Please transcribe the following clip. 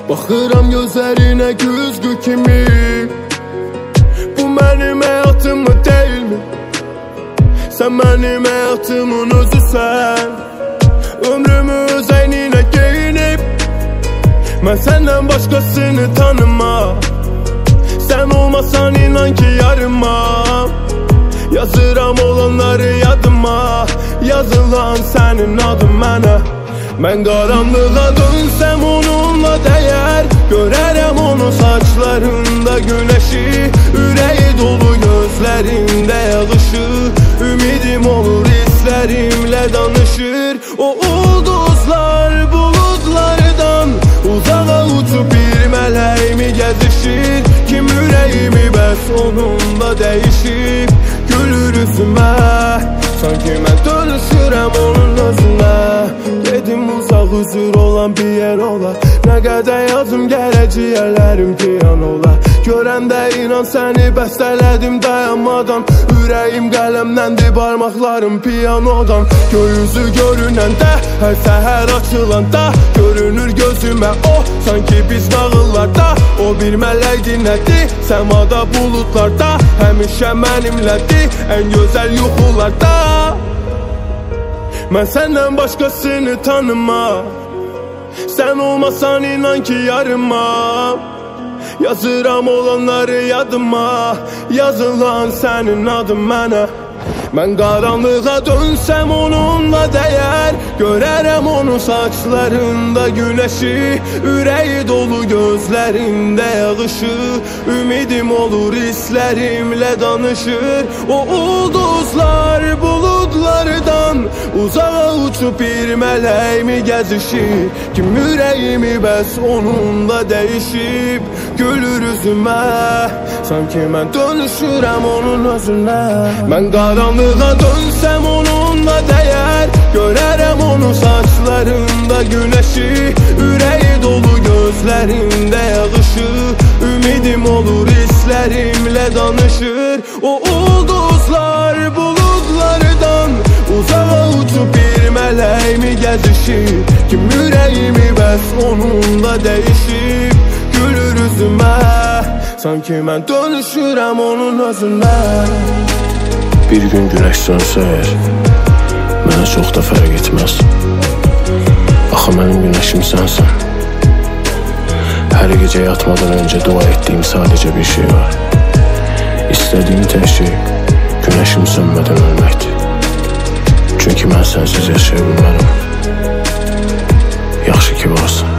Baxıram gözlərinə güzgü kimi. Bu mənim həyatımı deyilmi? Sən mənim həyatımın özüsən. Ömrümü öz əyninə geyinib, mən səndən başqasını tanımam. Sən olmasan inan ki yarımam. Yazıram olanları yadıma, yazılan sənin adın mənə. Mən qaranlığa dönsəm onunla dəyər, görərəm onun saçlarında güneşi, ürəyi dolu gözlərində yağışı. Ümidim olur hislərimlə danışır. O ulduzlar buludlardan uzağa uçup bir mələk mi gəzişir? Kim ürəyimi bəs onunla dəyişib? Gülür üzümə, sanki mən dönüşürəm onun özünə. Gedim uzaq huzur olan bir yer ola, nə qədər yazım gərək ciyərlərim piyan ola. Görəndə inan səni bəstələdim dayanmadan, ürəyim qələmləndir barmaqlarım piyanodan. Göyüzü görünəndə, hər səhər açılanda görünür gözümə o, sanki biz nağıllarda. O bir mələkdir nədir, səmada buludlarda, həmişə mənimlədir ən gözəl yuxularda. Mən səndən başqasını tanımam. Sən olmasan inan ki yarımam. Yazıram olanları yadıma, yazılan sənin adın mənə. Mən qaranlığa dönsəm onunla dəyər, görərəm onun saçlarında güneşi, ürəyi dolu gözlərində yağışı. Ümidim olur hislərimlə danışır. O ulduzlar buludlardan uzağa uçup bir mələk mi gəzişir? Kim ürəyimi bəs onunla dəyişib? Gülür üzümə, sanki mən dönüşürəm onun özünə. Mən qaranlığa dönsəm onunla dəyər, görərəm onun saçlarında güneşi, ürəyi dolu gözlərində yağışı. Ümidim olur hislərimlə danışır. O ulduzlar buludlardan uzağa uçup bir mələk mi gəzişir? Kim ürəyimi bəs onunla dəyişib? Gülür üzümə, sanki mən dönüşürəm onun özünə. Bir gün güneş sönsə əgər, mənə çox da fərq etməz. Axı mənim güneşim sənsən. Hər gecə yatmadan öncə dua etdiyim sadəcə bir şey var. İstədiyim tək şey güneşim sönmədən ölməkdir. Çünki mən sənsiz yaşaya bilmərəm. Yaxşı ki varsan.